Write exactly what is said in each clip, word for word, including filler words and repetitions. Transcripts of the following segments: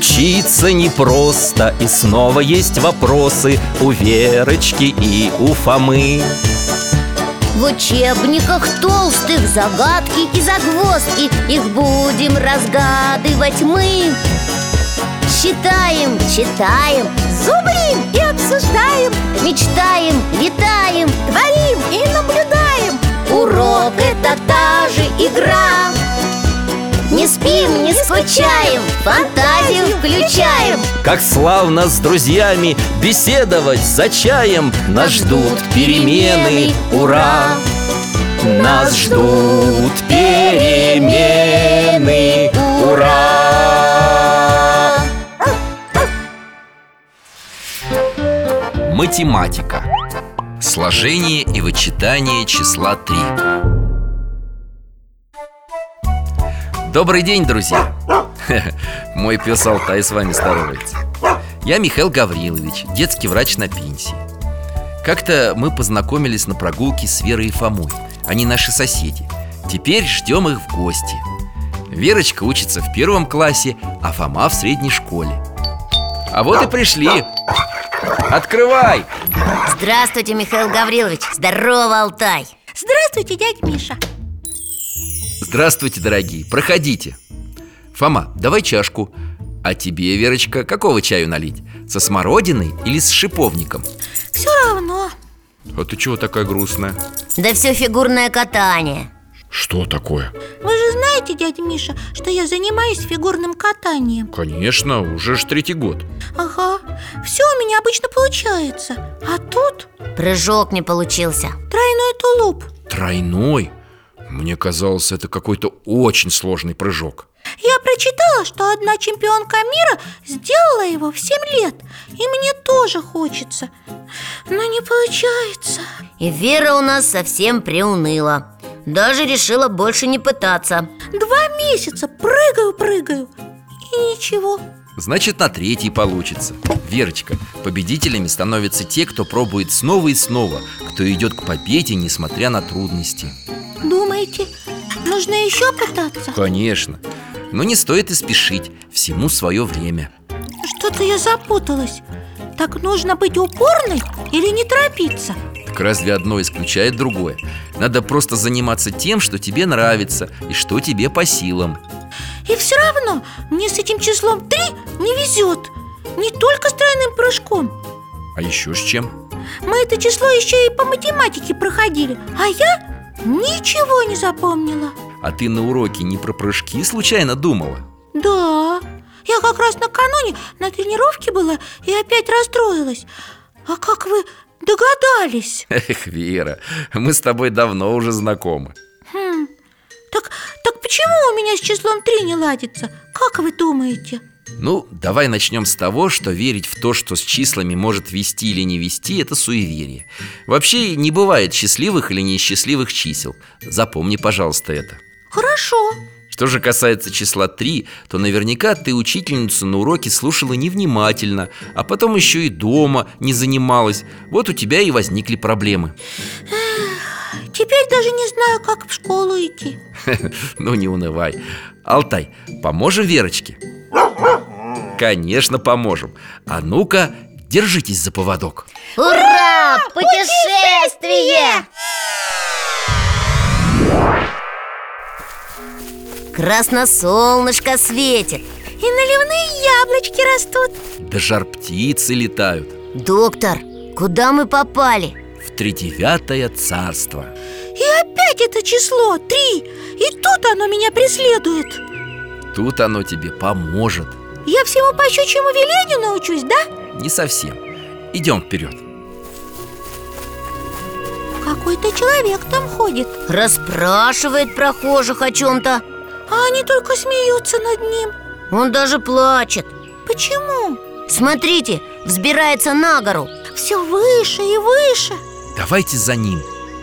Учиться непросто, и снова есть вопросы у Верочки и у Фомы. В учебниках толстых загадки и загвоздки, их будем разгадывать мы. Считаем, читаем, зубрим и обсуждаем, мечтаем, летаем, творим и наблюдаем. Урок — это та же игра. Не спим, не скучаем, фантазию включаем. Как славно с друзьями беседовать за чаем. Нас ждут перемены, ура! Нас ждут перемены, ура! Математика. Сложение и вычитание числа три. Добрый день, друзья! Мой пес Алтай с вами здоровается. Я Михаил Гаврилович, детский врач на пенсии. Как-то мы познакомились на прогулке с Верой и Фомой. Они наши соседи. Теперь ждем их в гости. Верочка учится в первом классе, а Фома в средней школе. А вот и пришли. Открывай! Здравствуйте, Михаил Гаврилович. Здорово, Алтай. Здравствуйте, дядя Миша. Здравствуйте, дорогие, проходите. Фома, давай чашку. А тебе, Верочка, какого чаю налить? Со смородиной или с шиповником? Все равно. А ты чего такая грустная? Да все фигурное катание. Что такое? Вы же знаете, дядя Миша, что я занимаюсь фигурным катанием. Конечно, уже ж третий год. Ага, все у меня обычно получается. А тут Прыжок не получился. тройной тулуп. Тройной? Мне казалось, это какой-то очень сложный прыжок. Я прочитала, что одна чемпионка мира сделала его в семь лет. И мне тоже хочется, но не получается. И Вера у нас совсем приуныла. Даже решила больше не пытаться. Два месяца прыгаю-прыгаю и ничего. Значит, на третий получится. Верочка, победителями становятся те, кто пробует снова и снова, кто идет к победе, несмотря на трудности. Думаете, нужно еще пытаться? Конечно. Но не стоит и спешить. Всему свое время. Что-то я запуталась. Так нужно быть упорной или не торопиться? Так разве одно исключает другое? Надо просто заниматься тем, что тебе нравится и что тебе по силам. И все равно мне с этим числом три не везет. Не только с тройным прыжком. А еще с чем? Мы это число еще и по математике проходили, а я ничего не запомнила. А ты на уроке не про прыжки случайно думала? Да, я как раз накануне на тренировке была и опять расстроилась. А как вы догадались? Эх, Вера, мы с тобой давно уже знакомы. Хм, так, так почему у меня с числом три не ладится? Как вы думаете? Ну, давай начнем с того, что верить в то, что с числами может вести или не вести, это суеверие. Вообще не бывает счастливых или несчастливых чисел. Запомни, пожалуйста, это. Хорошо. Что же касается числа три, то наверняка ты учительницу на уроке слушала невнимательно, а потом еще и дома не занималась. Вот у тебя и возникли проблемы. Эх, теперь даже не знаю, как в школу идти. Ну не унывай. Алтай, поможем Верочке? Конечно, поможем. А ну-ка, держитесь за поводок. Ура! Путешествие! Красносолнышко светит. И наливные яблочки растут. Да жар-птицы летают. Доктор, куда мы попали? В тридевятое царство. И опять это число три. И тут оно меня преследует. Тут оно тебе поможет. Я всему по щучьему велению научусь, да? Не совсем. Идем вперед. Какой-то человек там ходит. Расспрашивает прохожих о чем-то. А они только смеются над ним. Он даже плачет. Почему? Смотрите, взбирается на гору. Все выше и выше. Давайте за ним.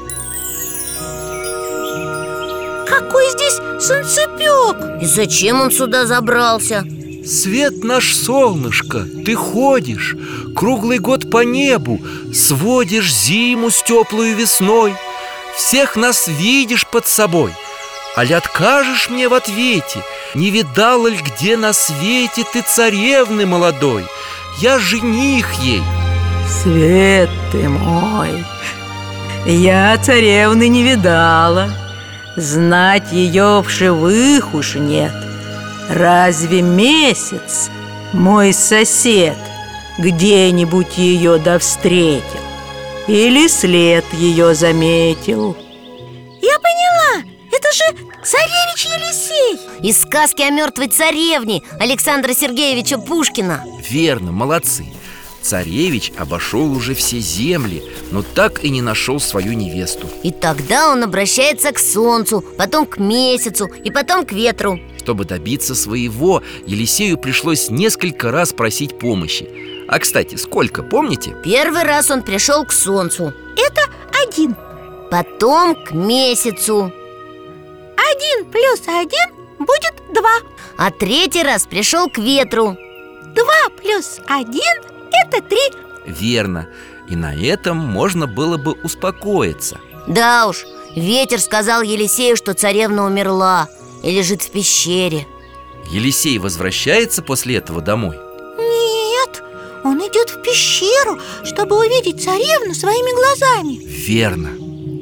Какой здесь солнцепек! И зачем он сюда забрался? Свет наш, солнышко, ты ходишь круглый год по небу, сводишь зиму с теплой весной, всех нас видишь под собой. Али откажешь мне в ответе? Не видала ль где на свете ты царевны молодой? Я жених ей. Свет ты мой, я царевны не видала, знать ее вшивых уж нет. Разве месяц мой сосед где-нибудь ее да встретил? Или след ее заметил? Я поняла, это же царевич Елисей. Из сказки о мертвой царевне Александра Сергеевича Пушкина. Верно, молодцы. Царевич обошел уже все земли, но так и не нашел свою невесту. И тогда он обращается к солнцу, потом к месяцу и потом к ветру. Чтобы добиться своего, Елисею пришлось несколько раз просить помощи. А, кстати, сколько, помните? Первый раз он пришел к солнцу, Это один. потом к месяцу, Один плюс один будет два. а третий раз пришел к ветру. Два плюс один – это три. Верно. И на этом можно было бы успокоиться. Да уж, ветер сказал Елисею, что царевна умерла и лежит в пещере. Елисей возвращается после этого домой? Нет, он идет в пещеру, чтобы увидеть царевну своими глазами. Верно.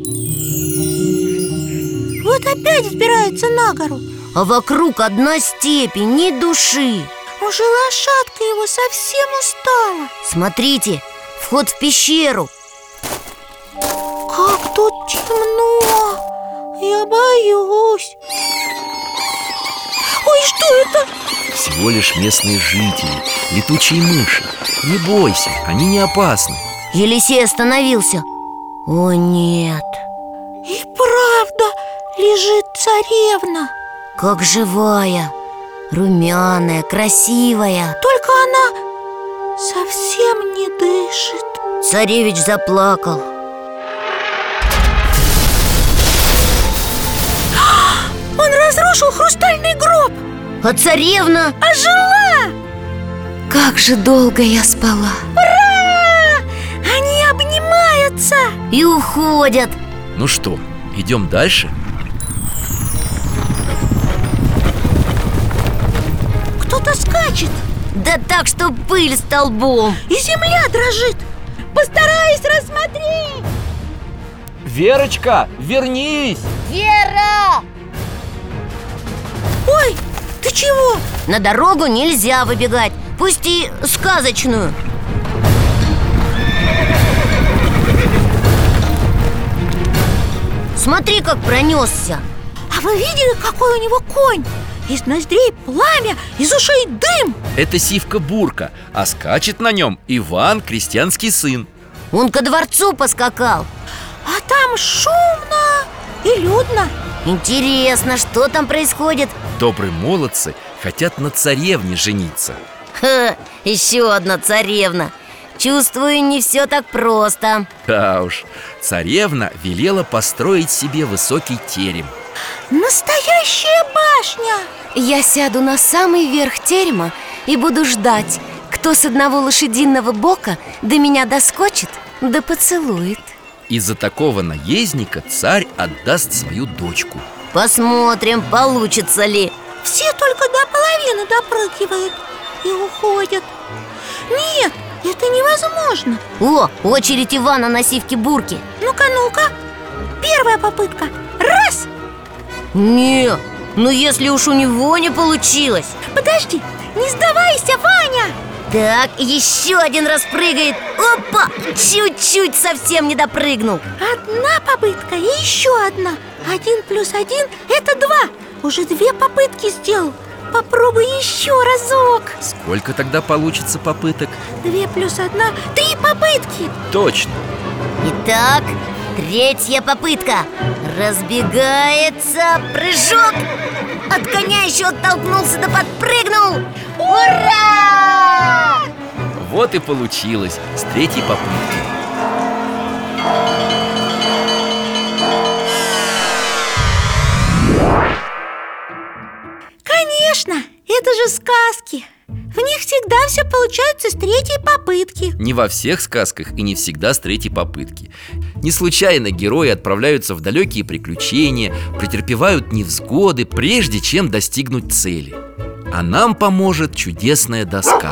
Вот опять взбирается на гору. А вокруг одна степень, ни души. Уже лошадка его совсем устала. Смотрите, вход в пещеру. Как тут темно. Я боюсь. Ой, что это? Всего лишь местные жители, летучие мыши. Не бойся, они не опасны. Елисей остановился. О нет, И правда лежит царевна. как живая, румяная, красивая. Только она совсем не дышит. Царевич заплакал. Он разрушил хрустальный гроб. А царевна? Ожила! Как же долго я спала. Ура! Они обнимаются. И уходят. Ну что, идем дальше? Кто-то скачет, Да так, что пыль столбом. и земля дрожит. Постараюсь рассмотреть. Верочка, вернись! Вера! Ой, ты чего? На дорогу нельзя выбегать, пусть и сказочную. Смотри, как пронесся. А вы видели, какой у него конь? Из ноздрей пламя, из ушей дым. Это Сивка-Бурка, а скачет на нем Иван, крестьянский сын. Он ко дворцу поскакал. А там шумно и людно. Интересно, что там происходит? Добрые молодцы хотят на царевне жениться. Ха, еще одна царевна. Чувствую, не все так просто. Да уж, царевна велела построить себе высокий терем. Настоящая башня. Я сяду на самый верх терема и буду ждать, кто с одного лошадиного бока до меня доскочит, да поцелует. Из-за такого наездника царь отдаст свою дочку. Посмотрим, получится ли. Все только до половины допрыгивают и уходят. Нет, это невозможно. О, очередь Ивана на Сивке-Бурке. Ну-ка, ну-ка. Первая попытка. Раз. Не, ну если уж у него не получилось. Подожди, не сдавайся, Ваня. Так, еще один раз прыгает. Опа, чуть-чуть совсем не допрыгнул. Одна попытка и еще одна. Один плюс один – это два. Уже две попытки сделал. Попробуй еще разок. Сколько тогда получится попыток? Две плюс одна – три попытки. Точно. Итак, третья попытка. Разбегается, прыжок. От коня еще оттолкнулся да подпрыгнул. Ура! Вот и получилось с третьей попытки. Конечно, это же сказки. В В них всегда все получается с третьей попытки. Не во всех сказках и не всегда с третьей попытки. Не случайно герои отправляются в далекие приключения, претерпевают невзгоды, прежде чем достигнуть цели. А нам поможет чудесная доска.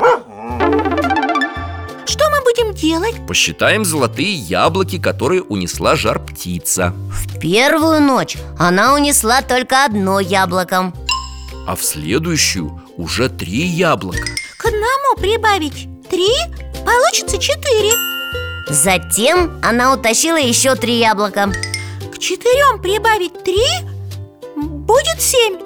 Что мы будем делать? Посчитаем золотые яблоки, которые унесла жар-птица. В первую ночь она унесла только одно яблоко. А в следующую уже три яблока. К одному прибавить три, получится четыре. Затем она утащила еще три яблока. К четырем прибавить три, будет семь.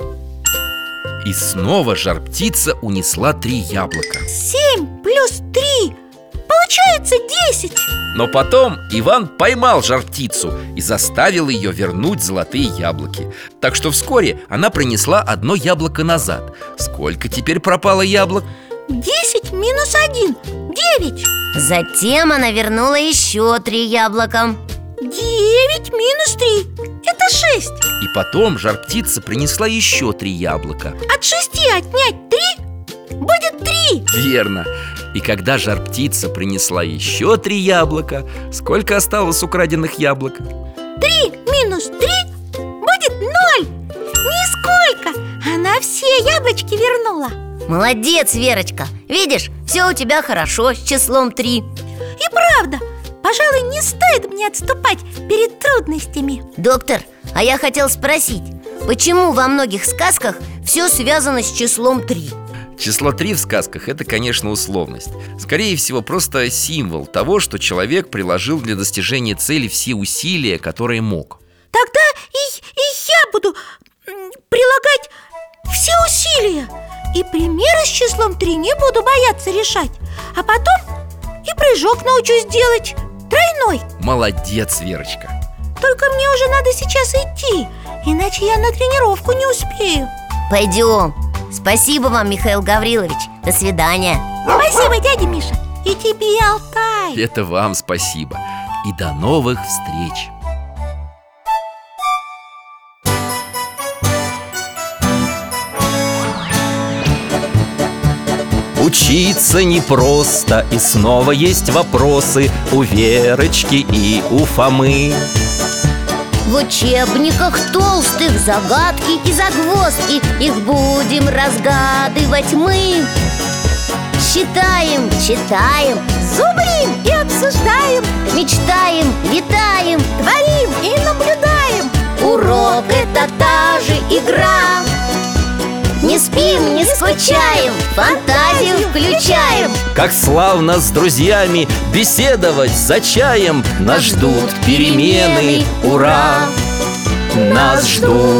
И снова жар-птица унесла три яблока. Семь плюс три, получается десять. Но потом Иван поймал жар-птицу и заставил ее вернуть золотые яблоки. Так что вскоре она принесла одно яблоко назад. Сколько теперь пропало яблок? Десять минус один, девять. Затем она вернула еще три яблока. Девять минус три, это шесть. И потом жар-птица принесла еще три яблока. От шести отнять три, будет три. Верно. И когда жар-птица принесла еще три яблока, сколько осталось украденных яблок? Три минус три будет ноль. Нисколько. Она все яблочки вернула. Молодец, Верочка. Видишь, все у тебя хорошо с числом три. И правда, пожалуй, не стоит мне отступать перед трудностями. Доктор, а я хотел спросить, почему во многих сказках все связано с числом три? Число три в сказках – это, конечно, условность. Скорее всего, просто символ того, что человек приложил для достижения цели все усилия, которые мог. Тогда и, и я буду м, прилагать все усилия. И примеры с числом три не буду бояться решать. А потом и прыжок научусь делать тройной. Молодец, Верочка. Только мне уже надо сейчас идти, иначе я на тренировку не успею. Пойдем. Спасибо вам, Михаил Гаврилович. До свидания. Спасибо, дядя Миша. И тебе, Алтай. Это вам спасибо. И до новых встреч. Учиться непросто, и снова есть вопросы у Верочки и у Фомы. В учебниках толстых загадки и загвоздки, их будем разгадывать мы. Считаем, читаем, Зубрим и обсуждаем, мечтаем, витаем. творим и наблюдаем. Урок — это та же игра. Не спим, не скучаем, фантазию включаем. Как славно с друзьями беседовать за чаем. Нас ждут перемены, ура! Нас ждут